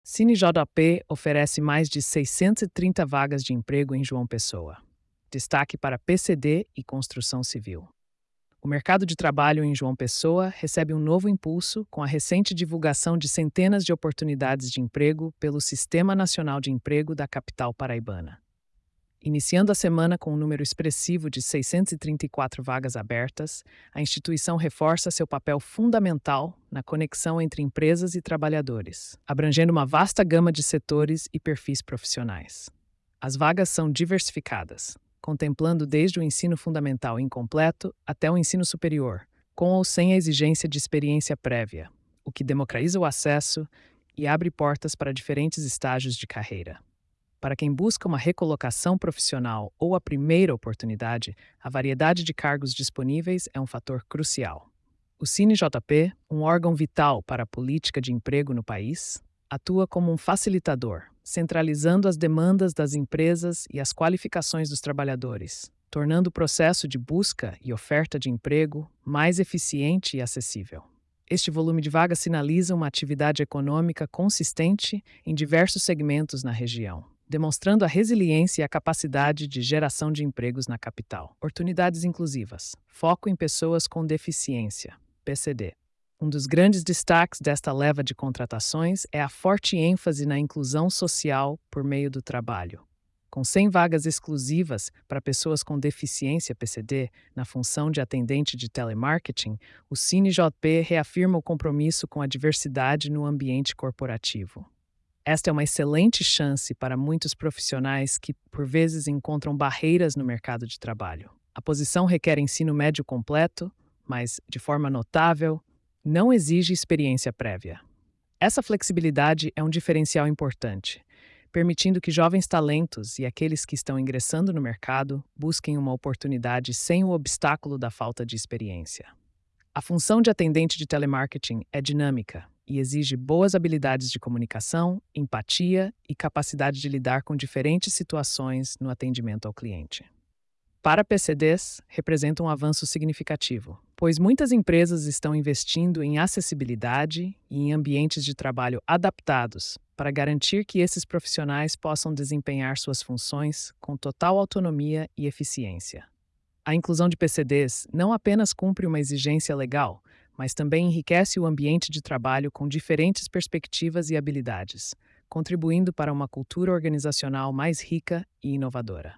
CineJP oferece mais de 630 vagas de emprego em João Pessoa. Destaque para PCD e construção civil. O mercado de trabalho em João Pessoa recebe um novo impulso com a recente divulgação de centenas de oportunidades de emprego pelo Sistema Nacional de Emprego da capital paraibana. Iniciando a semana com um número expressivo de 634 vagas abertas, a instituição reforça seu papel fundamental na conexão entre empresas e trabalhadores, abrangendo uma vasta gama de setores e perfis profissionais. As vagas são diversificadas, contemplando desde o ensino fundamental incompleto até o ensino superior, com ou sem a exigência de experiência prévia, o que democratiza o acesso e abre portas para diferentes estágios de carreira. Para quem busca uma recolocação profissional ou a primeira oportunidade, a variedade de cargos disponíveis é um fator crucial. O CineJP, um órgão vital para a política de emprego no país, atua como um facilitador, centralizando as demandas das empresas e as qualificações dos trabalhadores, tornando o processo de busca e oferta de emprego mais eficiente e acessível. Este volume de vagas sinaliza uma atividade econômica consistente em diversos segmentos na região, demonstrando a resiliência e a capacidade de geração de empregos na capital. Oportunidades inclusivas. Foco em pessoas com deficiência. PCD. Um dos grandes destaques desta leva de contratações é a forte ênfase na inclusão social por meio do trabalho. Com 100 vagas exclusivas para pessoas com deficiência PCD na função de atendente de telemarketing, o CineJP reafirma o compromisso com a diversidade no ambiente corporativo. Esta é uma excelente chance para muitos profissionais que, por vezes, encontram barreiras no mercado de trabalho. A posição requer ensino médio completo, mas, de forma notável, não exige experiência prévia. Essa flexibilidade é um diferencial importante, permitindo que jovens talentos e aqueles que estão ingressando no mercado busquem uma oportunidade sem o obstáculo da falta de experiência. A função de atendente de telemarketing é dinâmica e exige boas habilidades de comunicação, empatia e capacidade de lidar com diferentes situações no atendimento ao cliente. Para PCDs, representa um avanço significativo, pois muitas empresas estão investindo em acessibilidade e em ambientes de trabalho adaptados para garantir que esses profissionais possam desempenhar suas funções com total autonomia e eficiência. A inclusão de PCDs não apenas cumpre uma exigência legal, mas também enriquece o ambiente de trabalho com diferentes perspectivas e habilidades, contribuindo para uma cultura organizacional mais rica e inovadora.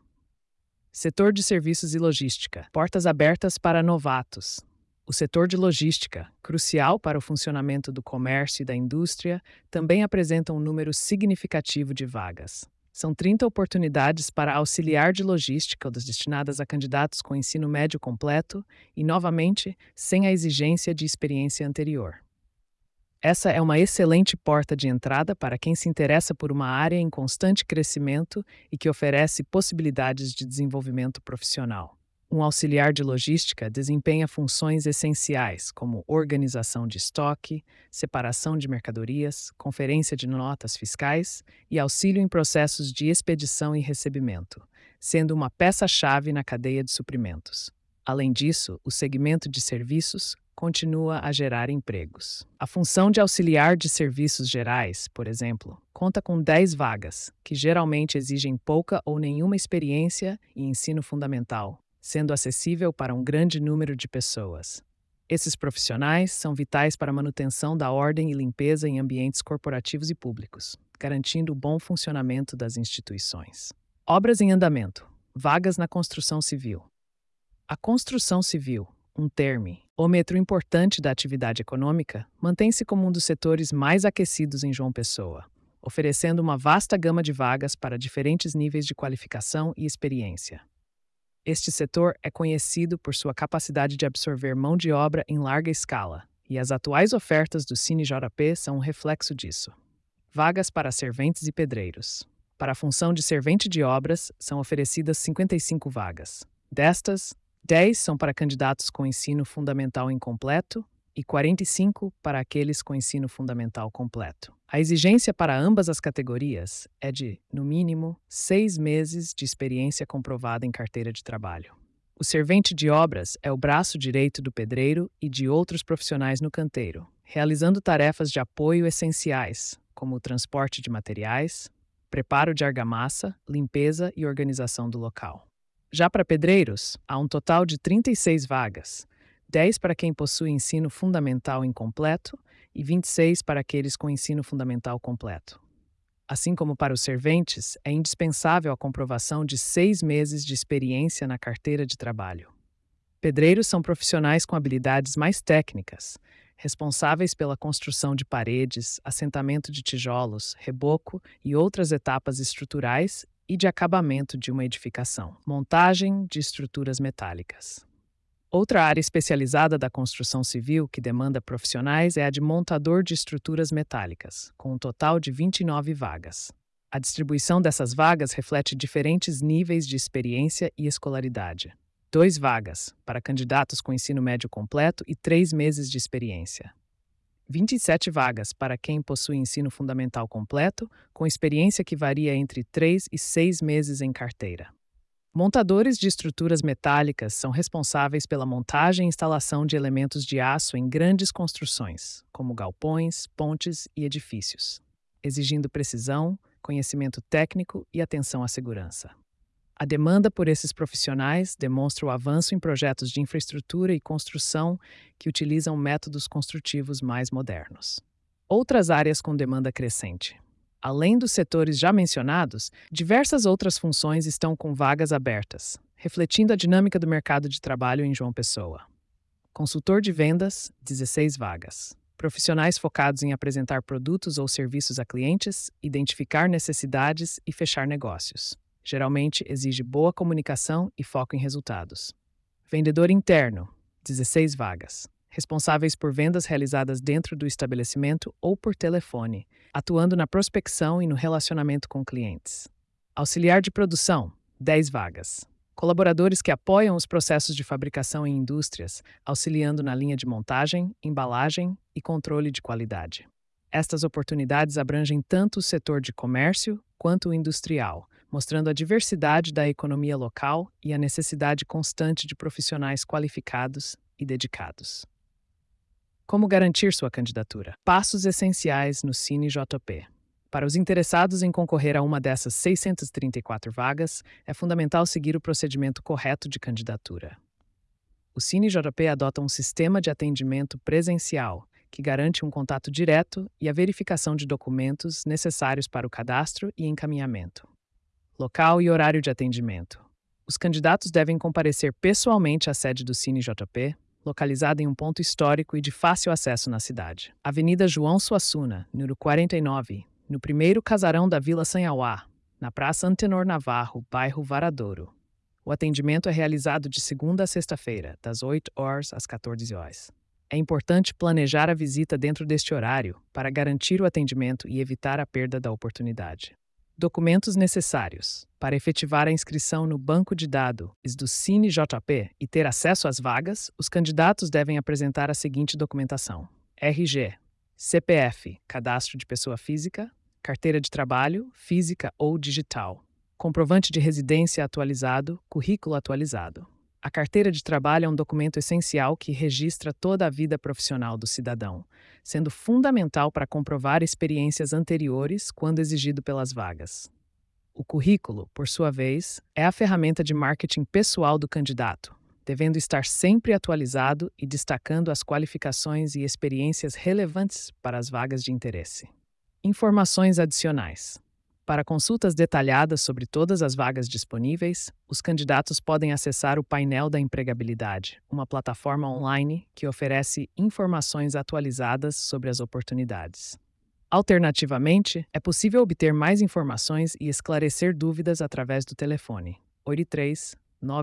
Setor de serviços e logística. Portas abertas para novatos. O setor de logística, crucial para o funcionamento do comércio e da indústria, também apresenta um número significativo de vagas. São 30 oportunidades para auxiliar de logística destinadas a candidatos com ensino médio completo e, novamente, sem a exigência de experiência anterior. Essa é uma excelente porta de entrada para quem se interessa por uma área em constante crescimento e que oferece possibilidades de desenvolvimento profissional. Um auxiliar de logística desempenha funções essenciais como organização de estoque, separação de mercadorias, conferência de notas fiscais e auxílio em processos de expedição e recebimento, sendo uma peça-chave na cadeia de suprimentos. Além disso, o segmento de serviços continua a gerar empregos. A função de auxiliar de serviços gerais, por exemplo, conta com 10 vagas, que geralmente exigem pouca ou nenhuma experiência e ensino fundamental, sendo acessível para um grande número de pessoas. Esses profissionais são vitais para a manutenção da ordem e limpeza em ambientes corporativos e públicos, garantindo o bom funcionamento das instituições. Obras em andamento. Vagas na construção civil. A construção civil, um termômetro importante da atividade econômica, mantém-se como um dos setores mais aquecidos em João Pessoa, oferecendo uma vasta gama de vagas para diferentes níveis de qualificação e experiência. Este setor é conhecido por sua capacidade de absorver mão de obra em larga escala, e as atuais ofertas do CineJP são um reflexo disso. Vagas para serventes e pedreiros. Para a função de servente de obras, são oferecidas 55 vagas. Destas, 10 são para candidatos com ensino fundamental incompleto e 45 para aqueles com ensino fundamental completo. A exigência para ambas as categorias é de, no mínimo, 6 meses de experiência comprovada em carteira de trabalho. O servente de obras é o braço direito do pedreiro e de outros profissionais no canteiro, realizando tarefas de apoio essenciais, como o transporte de materiais, preparo de argamassa, limpeza e organização do local. Já para pedreiros, há um total de 36 vagas, 10 para quem possui ensino fundamental incompleto e 26 para aqueles com ensino fundamental completo. Assim como para os serventes, é indispensável a comprovação de 6 meses de experiência na carteira de trabalho. Pedreiros são profissionais com habilidades mais técnicas, responsáveis pela construção de paredes, assentamento de tijolos, reboco e outras etapas estruturais e de acabamento de uma edificação, montagem de estruturas metálicas. Outra área especializada da construção civil que demanda profissionais é a de montador de estruturas metálicas, com um total de 29 vagas. A distribuição dessas vagas reflete diferentes níveis de experiência e escolaridade. 2 vagas para candidatos com ensino médio completo e 3 meses de experiência. 27 vagas para quem possui ensino fundamental completo, com experiência que varia entre 3 e 6 meses em carteira. Montadores de estruturas metálicas são responsáveis pela montagem e instalação de elementos de aço em grandes construções, como galpões, pontes e edifícios, exigindo precisão, conhecimento técnico e atenção à segurança. A demanda por esses profissionais demonstra o avanço em projetos de infraestrutura e construção que utilizam métodos construtivos mais modernos. Outras áreas com demanda crescente. Além dos setores já mencionados, diversas outras funções estão com vagas abertas, refletindo a dinâmica do mercado de trabalho em João Pessoa. Consultor de vendas, 16 vagas. Profissionais focados em apresentar produtos ou serviços a clientes, identificar necessidades e fechar negócios. Geralmente exige boa comunicação e foco em resultados. Vendedor interno, 16 vagas. Responsáveis por vendas realizadas dentro do estabelecimento ou por telefone, atuando na prospecção e no relacionamento com clientes. Auxiliar de produção, 10 vagas. Colaboradores que apoiam os processos de fabricação em indústrias, auxiliando na linha de montagem, embalagem e controle de qualidade. Estas oportunidades abrangem tanto o setor de comércio quanto o industrial, mostrando a diversidade da economia local e a necessidade constante de profissionais qualificados e dedicados. Como garantir sua candidatura? Passos essenciais no CineJP. Para os interessados em concorrer a uma dessas 634 vagas, é fundamental seguir o procedimento correto de candidatura. O CineJP adota um sistema de atendimento presencial, que garante um contato direto e a verificação de documentos necessários para o cadastro e encaminhamento. Local e horário de atendimento. Os candidatos devem comparecer pessoalmente à sede do CineJP, localizada em um ponto histórico e de fácil acesso na cidade. Avenida João Suassuna, número 49, no primeiro casarão da Vila Sanhauá, na Praça Antenor Navarro, bairro Varadouro. O atendimento é realizado de segunda a sexta-feira, das 8 horas às 14 horas. É importante planejar a visita dentro deste horário para garantir o atendimento e evitar a perda da oportunidade. Documentos necessários. Para efetivar a inscrição no banco de dados do CineJP e ter acesso às vagas, os candidatos devem apresentar a seguinte documentação: RG, CPF, cadastro de pessoa física, carteira de trabalho, física ou digital, comprovante de residência atualizado, currículo atualizado. A carteira de trabalho é um documento essencial que registra toda a vida profissional do cidadão, sendo fundamental para comprovar experiências anteriores quando exigido pelas vagas. O currículo, por sua vez, é a ferramenta de marketing pessoal do candidato, devendo estar sempre atualizado e destacando as qualificações e experiências relevantes para as vagas de interesse. Informações adicionais. Para consultas detalhadas sobre todas as vagas disponíveis, os candidatos podem acessar o painel da empregabilidade, uma plataforma online que oferece informações atualizadas sobre as oportunidades. Alternativamente, é possível obter mais informações e esclarecer dúvidas através do telefone 83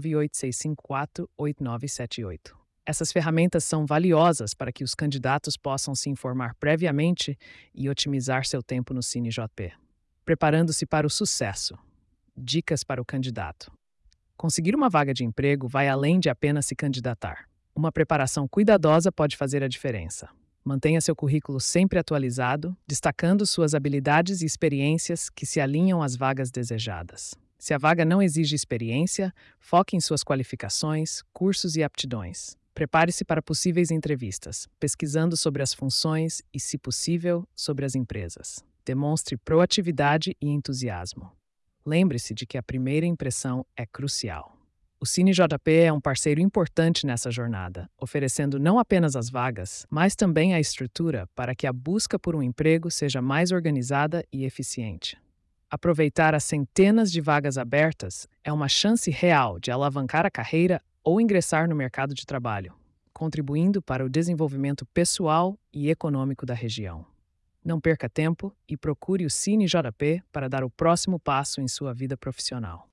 98654 8978. Essas ferramentas são valiosas para que os candidatos possam se informar previamente e otimizar seu tempo no CineJP. Preparando-se para o sucesso. Dicas para o candidato. Conseguir uma vaga de emprego vai além de apenas se candidatar. Uma preparação cuidadosa pode fazer a diferença. Mantenha seu currículo sempre atualizado, destacando suas habilidades e experiências que se alinham às vagas desejadas. Se a vaga não exige experiência, foque em suas qualificações, cursos e aptidões. Prepare-se para possíveis entrevistas, pesquisando sobre as funções e, se possível, sobre as empresas. Demonstre proatividade e entusiasmo. Lembre-se de que a primeira impressão é crucial. O CineJP é um parceiro importante nessa jornada, oferecendo não apenas as vagas, mas também a estrutura para que a busca por um emprego seja mais organizada e eficiente. Aproveitar as centenas de vagas abertas é uma chance real de alavancar a carreira ou ingressar no mercado de trabalho, contribuindo para o desenvolvimento pessoal e econômico da região. Não perca tempo e procure o CineJP para dar o próximo passo em sua vida profissional.